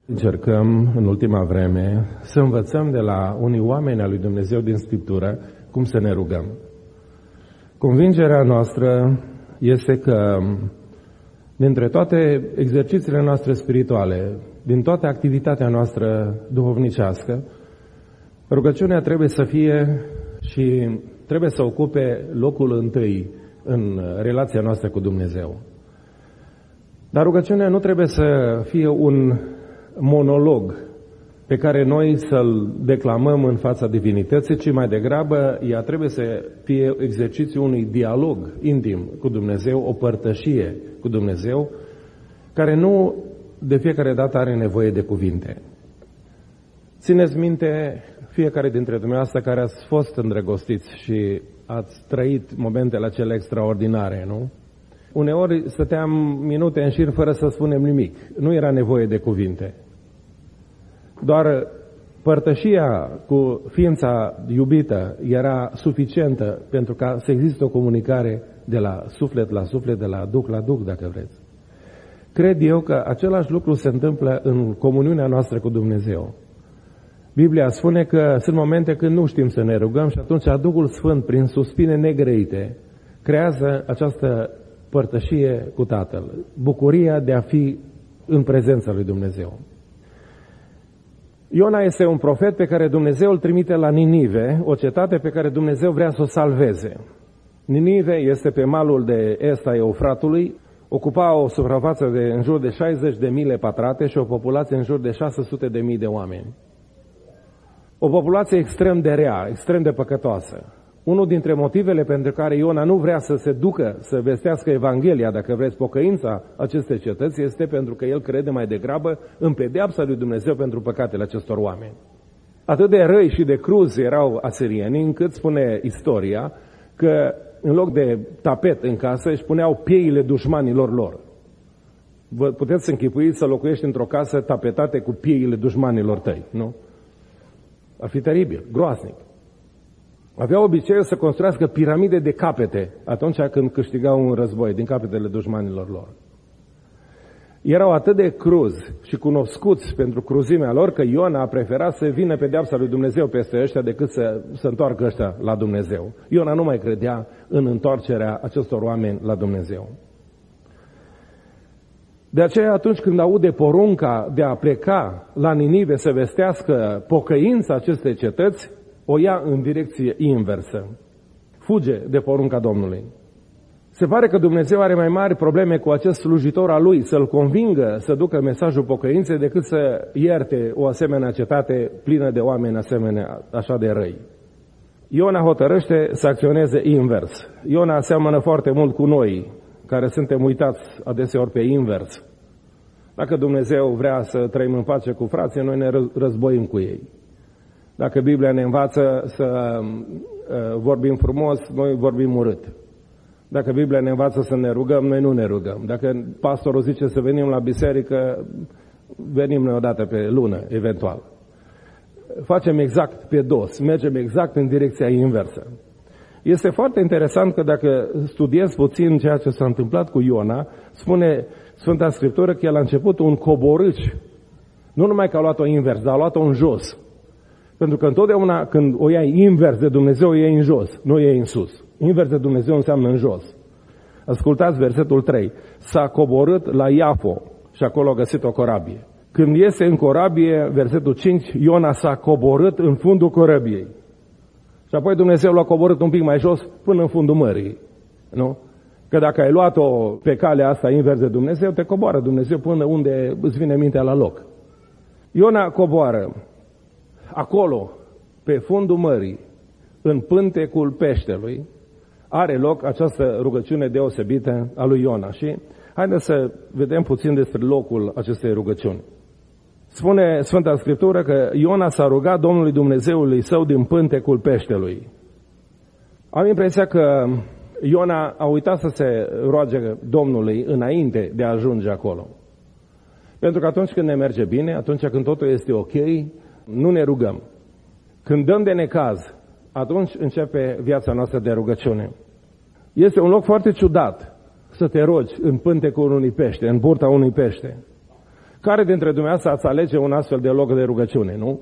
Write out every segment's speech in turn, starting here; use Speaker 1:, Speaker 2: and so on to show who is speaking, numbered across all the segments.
Speaker 1: Încercăm în ultima vreme să învățăm de la unii oameni al lui Dumnezeu din Scriptură cum să ne rugăm. Convingerea noastră este că dintre toate exercițiile noastre spirituale, din toată activitatea noastră duhovnicească, rugăciunea trebuie să fie și trebuie să ocupe locul întâi în relația noastră cu Dumnezeu. Dar rugăciunea nu trebuie să fie un monolog pe care noi să-l declamăm în fața divinității, ci mai degrabă ea trebuie să fie exercițiul unui dialog intim cu Dumnezeu, o părtășie cu Dumnezeu, care nu de fiecare dată are nevoie de cuvinte. Țineți minte, fiecare dintre dumneavoastră care ați fost îndrăgostiți și ați trăit momentele acelea extraordinare, nu? Uneori stăteam minute în șir fără să spunem nimic. Nu era nevoie de cuvinte. Doar părtășia cu ființa iubită era suficientă pentru ca să existe o comunicare de la suflet la suflet, de la duh la duh, dacă vreți. Cred eu că același lucru se întâmplă în comuniunea noastră cu Dumnezeu. Biblia spune că sunt momente când nu știm să ne rugăm și atunci Duhul Sfânt, prin suspine negrăite, creează această părtășie cu Tatăl, bucuria de a fi în prezența lui Dumnezeu. Iona este un profet pe care Dumnezeu îl trimite la Ninive, o cetate pe care Dumnezeu vrea să o salveze. Ninive este pe malul de est a Eufratului, ocupa o suprafață de în jur de 60 de mile pătrate și o populație în jur de 600 de mii de oameni. O populație extrem de rea, extrem de păcătoasă. Unul dintre motivele pentru care Iona nu vrea să se ducă să vestească Evanghelia, dacă vreți, pocăința acestei cetăți, este pentru că el crede mai degrabă în pedeapsa lui Dumnezeu pentru păcatele acestor oameni. Atât de răi și de cruzi erau asirienii, încât spune istoria că în loc de tapet în casă își puneau pieile dușmanilor lor. Vă puteți să închipuiți să locuiești într-o casă tapetate cu pieile dușmanilor tăi, nu? Ar fi teribil, groaznic. Aveau obiceiul să construiască piramide de capete atunci când câștigau un război din capetele dușmanilor lor. Erau atât de cruzi și cunoscuți pentru cruzimea lor că Iona a preferat să vină pedeapsa lui Dumnezeu peste ăștia decât să întoarcă ăștia la Dumnezeu. Iona nu mai credea în întoarcerea acestor oameni la Dumnezeu. De aceea atunci când aude porunca de a pleca la Ninive să vestească pocăința acestei cetăți, o ia în direcție inversă. Fuge de porunca Domnului. Se pare că Dumnezeu are mai mari probleme cu acest slujitor al lui, să-l convingă să ducă mesajul pocăinței decât să ierte o asemenea cetate plină de oameni asemenea, așa de răi. Iona hotărăște să acționeze invers. Iona seamănă foarte mult cu noi, care suntem uitați adeseori pe invers. Dacă Dumnezeu vrea să trăim în pace cu frații, noi ne războim cu ei. Dacă Biblia ne învață să vorbim frumos, noi vorbim urât. Dacă Biblia ne învață să ne rugăm, noi nu ne rugăm. Dacă pastorul zice să venim la biserică, venim noi odată pe lună, eventual. Facem exact pe dos, mergem exact în direcția inversă. Este foarte interesant că dacă studiez puțin ceea ce s-a întâmplat cu Iona, spune Sfânta Scriptură că el a început un coborâci. Nu numai că a luat-o invers, dar a luat-o în jos. Pentru că întotdeauna când o iei invers de Dumnezeu, o iei în jos, nu o iei în sus. Invers de Dumnezeu înseamnă în jos. Ascultați versetul 3. S-a coborât la Iafo și acolo a găsit o corabie. Când iese în corabie, versetul 5, Iona s-a coborât în fundul corabiei. Și apoi Dumnezeu l-a coborât un pic mai jos până în fundul mării. Nu? Că dacă ai luat-o pe calea asta invers de Dumnezeu, te coboară Dumnezeu până unde îți vine mintea la loc. Iona coboară. Acolo, pe fundul mării, în pântecul peștelui, are loc această rugăciune deosebită a lui Iona. Și haideți să vedem puțin despre locul acestei rugăciuni. Spune Sfânta Scriptură că Iona s-a rugat Domnului Dumnezeului său din pântecul peștelui. Am impresia că Iona a uitat să se roage Domnului înainte de a ajunge acolo. Pentru că atunci când ne merge bine, atunci când totul este ok, nu ne rugăm. Când dăm de necaz, atunci începe viața noastră de rugăciune. Este un loc foarte ciudat să te rogi în pântecul unui pește, în burta unui pește. Care dintre dumneavoastră ați alege un astfel de loc de rugăciune, nu?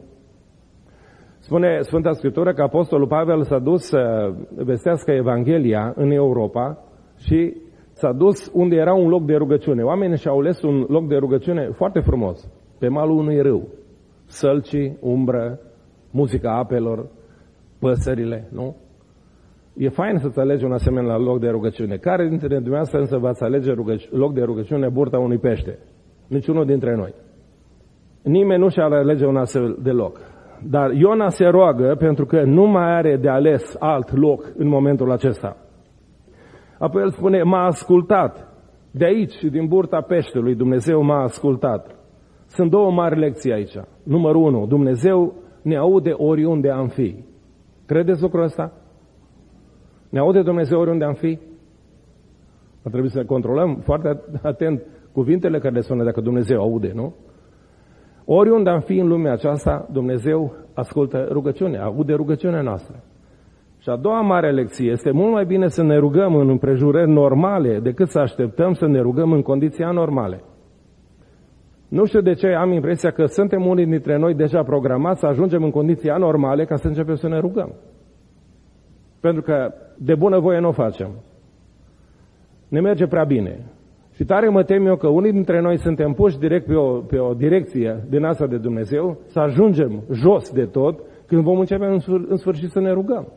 Speaker 1: Spune Sfânta Scriptură că Apostolul Pavel s-a dus să vestească Evanghelia în Europa și s-a dus unde era un loc de rugăciune. Oamenii și-au ales un loc de rugăciune foarte frumos, pe malul unui râu. Sălcii, umbră, muzica apelor, păsările, nu? E fain să-ți alegi un asemenea loc de rugăciune. Care dintre dumneavoastră însă v-ați alege loc de rugăciune burta unui pește? Niciunul dintre noi. Nimeni nu și-ar alege un astfel de loc. Dar Iona se roagă pentru că nu mai are de ales alt loc în momentul acesta. Apoi el spune, m-a ascultat. De aici, din burta peștelui, Dumnezeu m-a ascultat. Sunt două mari lecții aici. Numărul 1, Dumnezeu ne aude oriunde am fi. Credeți lucrul ăsta? Ne aude Dumnezeu oriunde am fi? Ar trebui să controlăm foarte atent cuvintele care le sună dacă Dumnezeu aude, nu? Oriunde am fi în lumea aceasta, Dumnezeu ascultă rugăciunea, aude rugăciunea noastră. Și a doua mare lecție este mult mai bine să ne rugăm în împrejurări normale decât să așteptăm să ne rugăm în condiții anormale. Nu știu de ce am impresia că suntem unii dintre noi deja programați să ajungem în condiții anormale ca să începem să ne rugăm. Pentru că de bunăvoie nu o facem. Ne merge prea bine. Și tare mă tem eu că unii dintre noi suntem puși direct pe o direcție din asta de Dumnezeu, să ajungem jos de tot când vom începe în sfârșit să ne rugăm.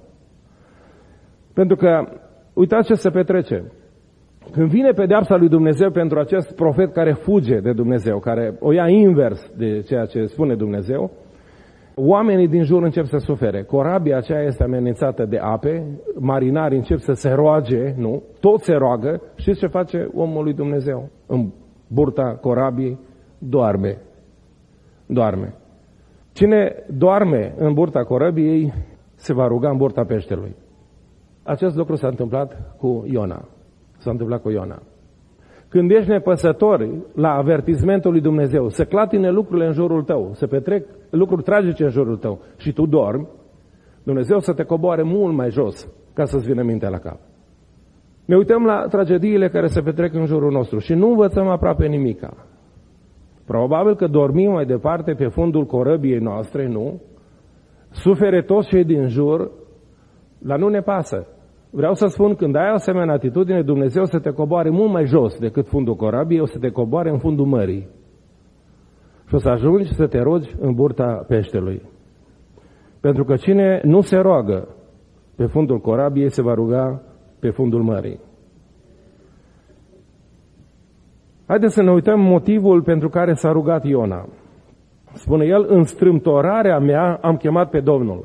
Speaker 1: Pentru că, uitați ce se petrece. Când vine pedeapsa lui Dumnezeu pentru acest profet care fuge de Dumnezeu, care o ia invers de ceea ce spune Dumnezeu, oamenii din jur încep să sufere. Corabia aceea este amenințată de ape, marinarii încep să se roage, nu? Toți se roagă. Știți ce face omul lui Dumnezeu? În burta corabiei doarme. Doarme. Cine doarme în burta corabiei se va ruga în burta peștelui. Acest lucru s-a întâmplat cu Iona. S-a întâmplat cu Iona. Când ești nepăsător la avertismentul lui Dumnezeu, să clatine lucrurile în jurul tău, să petrec lucruri tragice în jurul tău și tu dormi, Dumnezeu să te coboare mult mai jos ca să-ți vină mintea la cap. Ne uităm la tragediile care se petrec în jurul nostru și nu învățăm aproape nimica. Probabil că dormim mai departe pe fundul corăbiei noastre, nu? Sufere toți cei din jur, dar nu ne pasă. Vreau să spun, când ai o asemenea atitudine, Dumnezeu să te coboare mult mai jos decât fundul corabiei, o să te coboare în fundul mării. Și o să ajungi să te rogi în burta peștelui. Pentru că cine nu se roagă pe fundul corabiei, se va ruga pe fundul mării. Haideți să ne uităm motivul pentru care s-a rugat Iona. Spune el, în strâmtorarea mea am chemat pe Domnul.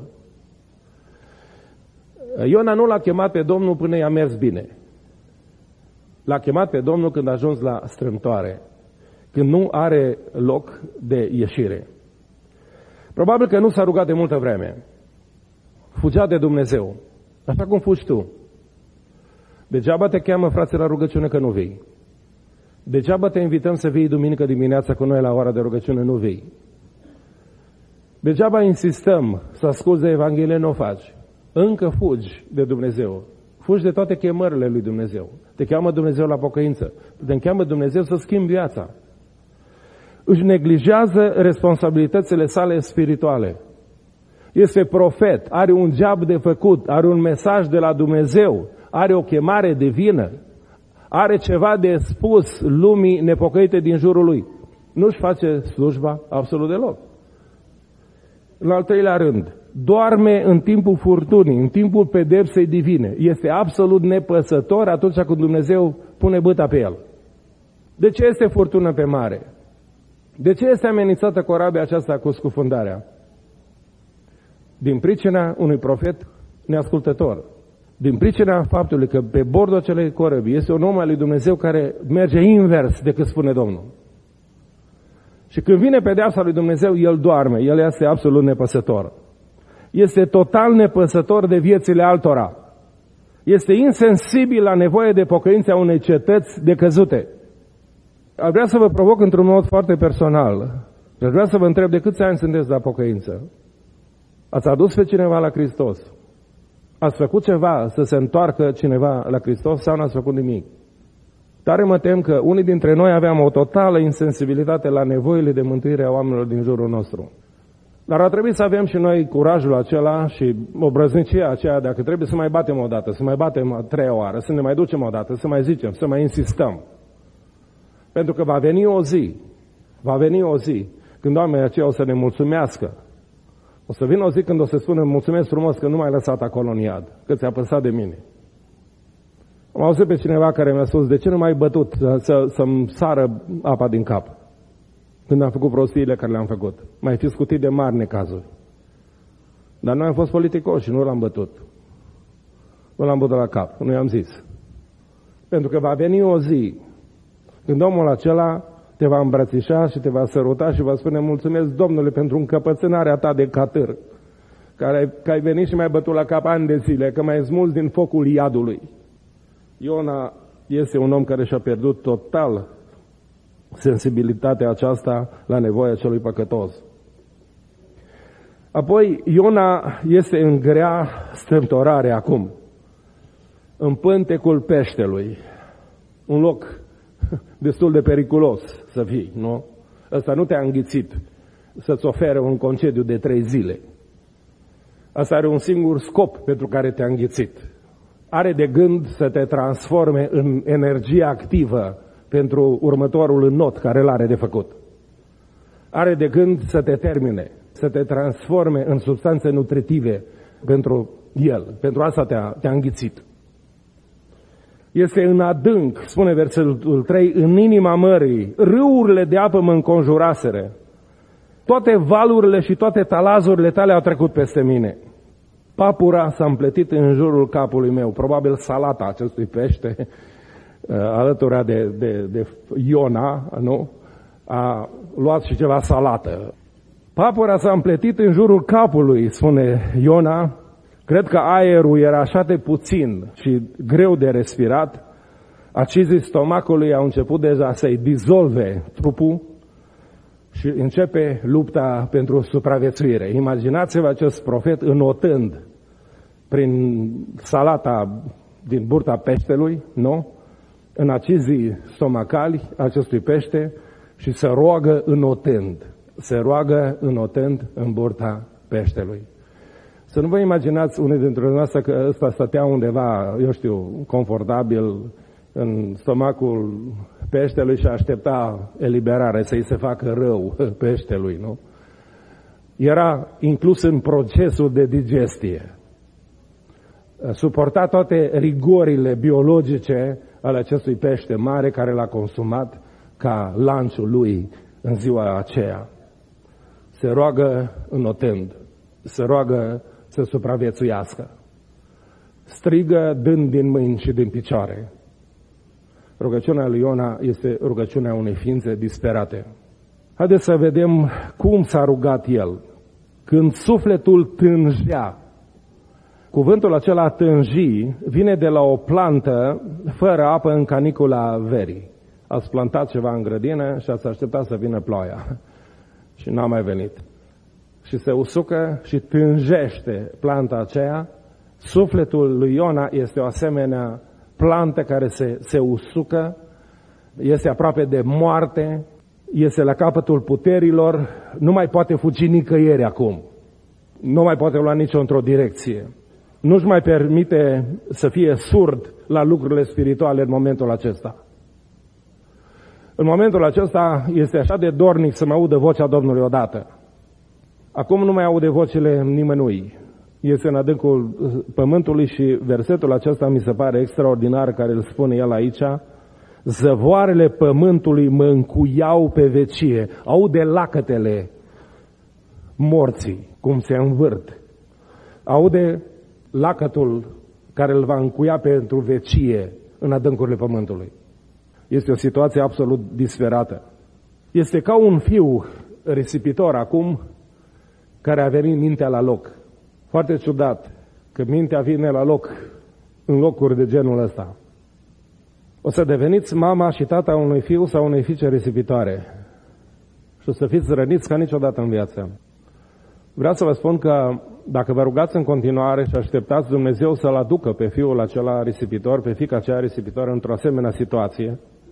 Speaker 1: Iona nu l-a chemat pe Domnul până i-a mers bine. L-a chemat pe Domnul când a ajuns la strâmtoare, când nu are loc de ieșire. Probabil că nu s-a rugat de multă vreme. Fugea de Dumnezeu, așa cum fugi tu. Degeaba te cheamă, frate, la rugăciune că nu vii. Degeaba te invităm să vii duminică dimineața cu noi la ora de rugăciune, nu vii. Degeaba insistăm să asculți de Evanghelie, nu o faci. Încă fugi de Dumnezeu. Fugi de toate chemările lui Dumnezeu. Te cheamă Dumnezeu la pocăință. Te cheamă Dumnezeu să schimbi viața. Își neglijează responsabilitățile sale spirituale. Este profet, are un job de făcut, are un mesaj de la Dumnezeu, are o chemare divină, are ceva de spus lumii nepocăite din jurul lui. Nu-și face slujba absolut deloc. În al treilea rând, doarme în timpul furtunii, în timpul pedepsei divine. Este absolut nepăsător atunci când Dumnezeu pune bâta pe el. De ce este furtună pe mare? De ce este amenințată corabia aceasta cu scufundarea? Din pricina unui profet neascultător. Din pricina faptului că pe bordul acelei corăbii este un om al lui Dumnezeu care merge invers decât spune Domnul. Și când vine pedeapsa lui Dumnezeu, el doarme, el este absolut nepăsător. Este total nepăsător de viețile altora. Este insensibil la nevoie de pocăință a unei cetăți decăzute. Aș vrea să vă provoc într-un mod foarte personal. Aș vrea să vă întreb de câți ani sunteți la pocăință? Ați adus pe cineva la Hristos? Ați făcut ceva să se întoarcă cineva la Hristos sau n-ați făcut nimic? Tare mă tem că unii dintre noi aveam o totală insensibilitate la nevoile de mântuire a oamenilor din jurul nostru. Dar ar trebui să avem și noi curajul acela și obrăznicia aceea, dacă trebuie să mai batem o dată, să mai batem a treia oară, să ne mai ducem o dată, să mai zicem, să mai insistăm. Pentru că va veni o zi când oamenii aceia o să ne mulțumească. O să vină o zi când o să spună, mulțumesc frumos că nu m-ai lăsat acolo în iad, că ți-a păsat de mine. Am auzit pe cineva care mi-a spus, de ce nu m-ai bătut să-mi sară apa din cap când am făcut prostiile care le-am făcut? M-ai fi scutit de mari necazuri. Dar noi am fost politicoși și nu l-am bătut. Nu l-am bătut la cap, nu i-am zis. Pentru că va veni o zi când omul acela te va îmbrățișa și te va săruta și va spune, mulțumesc, Domnule, pentru încăpățânarea ta de catâr, că ai venit și mi-ai bătut la cap ani de zile, că m-ai smuls din focul iadului. Iona este un om care și-a pierdut total sensibilitatea aceasta la nevoia celui păcătos. Apoi, Iona este în grea strâmtorare acum, în pântecul peștelui, un loc destul de periculos să fii, nu? Ăsta nu te-a înghițit să-ți ofere un concediu de 3 zile. Asta are un singur scop pentru care te-a înghițit. Are de gând să te transforme în energie activă pentru următorul înot care îl are de făcut. Are de gând să te termine, să te transforme în substanțe nutritive pentru el. Pentru asta te-a înghițit. Este în adânc, spune versetul 3, în inima mării, râurile de apă mă înconjuraseră. Toate valurile și toate talazurile tale au trecut peste mine. Papura s-a împletit în jurul capului meu, probabil salata acestui pește, alătura de Iona, nu? A luat și ceva salată. Papura s-a împletit în jurul capului, spune Iona. Cred că aerul era așa de puțin și greu de respirat, acizii stomacului au început deja să-i dizolve trupul și începe lupta pentru supraviețuire. Imaginați-vă acest profet înotând prin salata din burta peștelui, nu? În acizii stomacali acestui pește și se roagă înotând în burta peștelui. Să nu vă imaginați unii dintre noastre că ăsta stătea undeva, eu știu, confortabil în stomacul peștelui și aștepta eliberare, să-i se facă rău peștelui, nu? Era inclus în procesul de digestie. Suporta toate rigorile biologice ale acestui pește mare care l-a consumat ca lanciul lui în ziua aceea. Se roagă înotând, se roagă să supraviețuiască. Strigă dând din mâini și din picioare. Rugăciunea lui Iona este rugăciunea unei ființe disperate. Haideți să vedem cum s-a rugat el. Când sufletul tânjea, cuvântul acela tânji vine de la o plantă fără apă în canicula verii. Ați plantat ceva în grădină și ați așteptat să vină ploaia. Și n-a mai venit. Și se usucă și tânjește planta aceea. Sufletul lui Iona este o asemenea plantă care se usucă, este aproape de moarte, este la capătul puterilor, nu mai poate fugi nicăieri acum. Nu mai poate lua nicio într-o direcție. Nu-și mai permite să fie surd la lucrurile spirituale în momentul acesta. În momentul acesta este așa de dornic să mă audă vocea Domnului odată. Acum nu mai aude vocile nimănui. Este în adâncul pământului și versetul acesta mi se pare extraordinar care îl spune el aici. Zăvoarele pământului mă încuiau pe vecie. Aude lacătele morții cum se învârt. Aude lacătul care îl va încuia pentru vecie în adâncurile pământului. Este o situație absolut disperată. Este ca un fiu risipitor acum care a venit mintea la loc. Foarte ciudat că mintea vine la loc în locuri de genul ăsta. O să deveniți mama și tata unui fiu sau unei fiice risipitoare și o să fiți răniți ca niciodată în viață. Vreau să vă spun că dacă vă rugați în continuare și așteptați Dumnezeu să-l aducă pe fiul acela risipitor, pe fiica aceea risipitor într-o asemenea situație,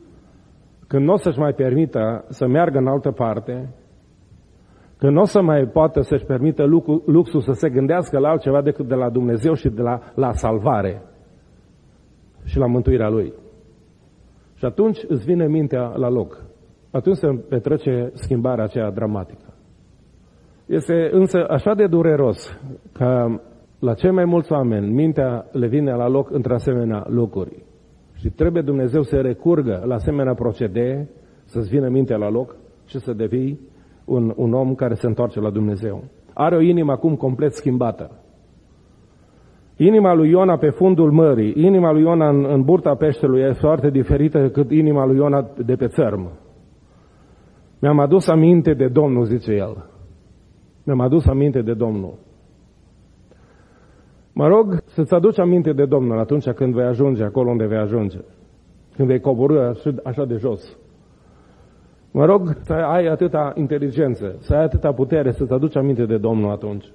Speaker 1: când nu o să-și mai permită să meargă în altă parte, când nu o să mai poată să-și permită luxul să se gândească la altceva decât de la Dumnezeu și de la salvare și la mântuirea Lui. Și atunci îți vine mintea la loc. Atunci se petrece schimbarea aceea dramatică. Este însă așa de dureros că la cei mai mulți oameni mintea le vine la loc între asemenea locuri. Și trebuie Dumnezeu să recurgă la asemenea procedee, să-ți vină mintea la loc și să devii un om care se întoarce la Dumnezeu. Are o inimă acum complet schimbată. Inima lui Iona pe fundul mării, inima lui Iona în burta peștelui e foarte diferită decât inima lui Iona de pe țărm. Mi-am adus aminte de Domnul, zice el. Mi-am adus aminte de Domnul. Mă rog să-ți aduci aminte de Domnul atunci când vei ajunge acolo unde vei ajunge. Când vei coborî așa de jos. Mă rog să ai atâta inteligență, să ai atâta putere, să-ți aduci aminte de Domnul atunci.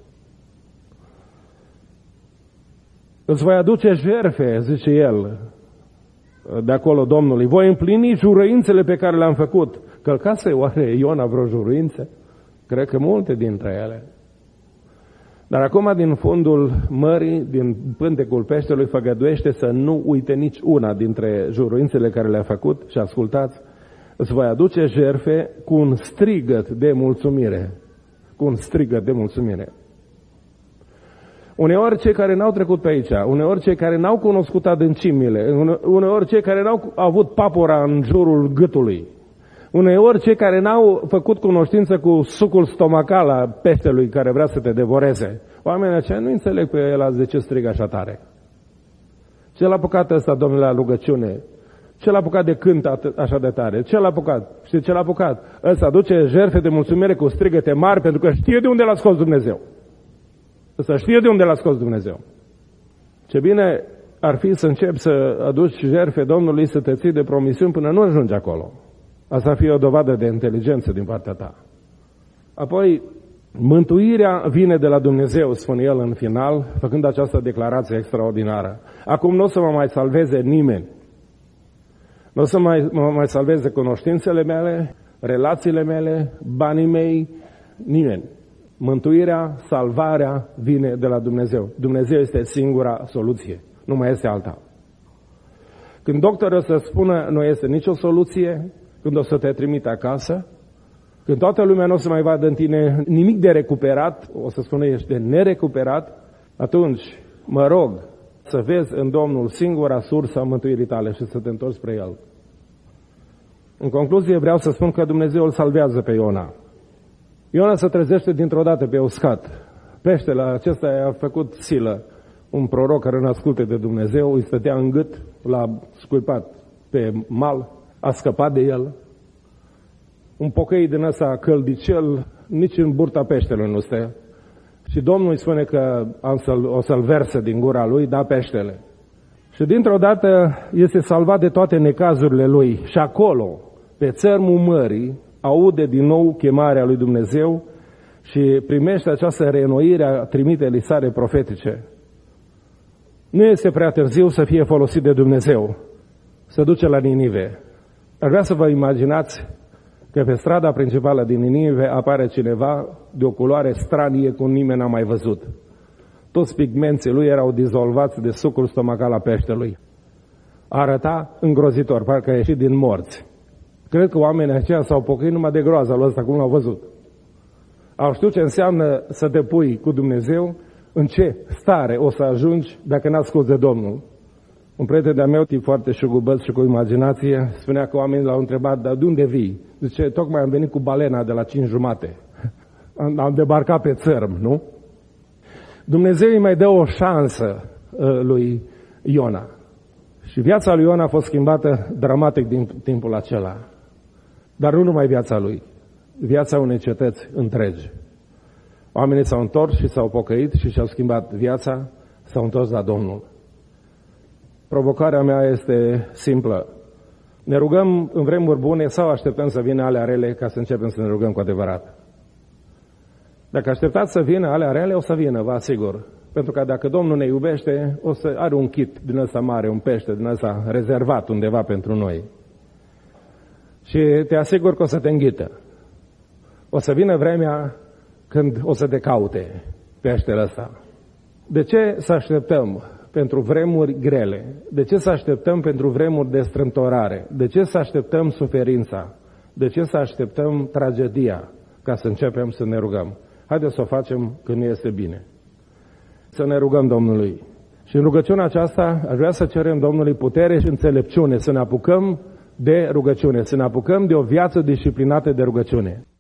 Speaker 1: Îți voi aduce jertfe, zice el, de acolo Domnului. Voi împlini juruințele pe care le-am făcut. Călcase oare Iona vreo juruințe? Cred că multe dintre ele. Dar acum din fundul mării, din pântecul peștelui, făgăduiește să nu uite nici una dintre juruințele care le-a făcut. Și ascultați, îți voi aduce jertfe cu un strigăt de mulțumire. Cu un strigăt de mulțumire. Uneori cei care n-au trecut pe aici, uneori cei care n-au cunoscut adâncimile, uneori cei care n-au avut papura în jurul gâtului, uneori cei care n-au făcut cunoștință cu sucul stomacal a peștelui care vrea să te devoreze, oamenii aceia nu înțeleg pe el de ce strigă așa tare. Ce l-a apucat ăsta, Domnule, la rugăciune? Ce l-a apucat de cânt așa de tare? Ce l-a apucat? Știi ce l-a apucat? Ăsta aduce jertfe de mulțumire cu strigăte mari pentru că știe de unde l-a scos Dumnezeu. Să știe de unde l-a scos Dumnezeu. Ce bine ar fi să începi să aduci jertfe Domnului, să te ții de promisiuni până nu ajungi acolo. Asta ar fi o dovadă de inteligență din partea ta. Apoi, mântuirea vine de la Dumnezeu, spune el în final, făcând această declarație extraordinară. Acum nu o să mă mai salveze nimeni. Nu o să mă mai salveze cunoștințele mele, relațiile mele, banii mei, nimeni. Mântuirea, salvarea vine de la Dumnezeu. Dumnezeu este singura soluție. Nu mai este alta. Când doctorul o să spună nu este nicio soluție, când o să te trimite acasă, când toată lumea nu o să mai vadă în tine nimic de recuperat, o să spună ești de nerecuperat, atunci mă rog să vezi în Domnul singura sursă a mântuirii tale și să te întorci spre El. În concluzie vreau să spun că Dumnezeu îl salvează pe Iona. Iona se trezește dintr-o dată pe uscat. Peștele acesta a făcut silă. Un proroc care nu asculte de Dumnezeu, îi stătea în gât, l-a scuipat pe mal, a scăpat de el. Un pocăi din ăsta căldicel, nici în burta peștelui nu stă. Și Domnul îi spune că o să-l verse din gura lui, da peștele. Și dintr-o dată este salvat de toate necazurile lui. Și acolo, pe țărmul mării, aude din nou chemarea lui Dumnezeu și primește această reînnoire a trimiterii sale profetice. Nu este prea târziu să fie folosit de Dumnezeu, să duce la Ninive. Ar vrea să vă imaginați că pe strada principală din Ninive apare cineva de o culoare stranie cum nimeni n-a mai văzut. Toți pigmenții lui erau dizolvați de sucul stomacal a peștelui. Arăta îngrozitor, parcă a ieșit din morți. Cred că oamenii aceia s-au pocăit numai de groaza lui ăsta, cum l-au văzut. Au știut ce înseamnă să te pui cu Dumnezeu, în ce stare o să ajungi dacă n-asculți de Domnul. Un prieten de-a meu, tip foarte șugubăț și cu imaginație, spunea că oamenii l-au întrebat, dar de unde vii? Zice, tocmai am venit cu balena de la 5:30. Am debarcat pe țărm, nu? Dumnezeu îi mai dă o șansă lui Iona. Și viața lui Iona a fost schimbată dramatic din timpul acela. Dar nu numai viața lui, viața unei cetăți întregi. Oamenii s-au întors și s-au pocăit și și-au schimbat viața, s-au întors la Domnul. Provocarea mea este simplă. Ne rugăm în vremuri bune sau așteptăm să vină alea rele ca să începem să ne rugăm cu adevărat? Dacă așteptați să vină alea rele, o să vină, vă asigur. Pentru că dacă Domnul ne iubește, o să are un kit din ăsta mare, un pește din ăsta rezervat undeva pentru noi. Și te asigur că o să te înghită. O să vină vremea când o să te caute peștele ăsta. De ce să așteptăm pentru vremuri grele? De ce să așteptăm pentru vremuri de strâmtorare? De ce să așteptăm suferința? De ce să așteptăm tragedia ca să începem să ne rugăm? Haideți să o facem când este bine. Să ne rugăm Domnului. Și în rugăciunea aceasta aș vrea să cerem Domnului putere și înțelepciune, să ne apucăm de rugăciune, să ne apucăm de o viață disciplinată de rugăciune.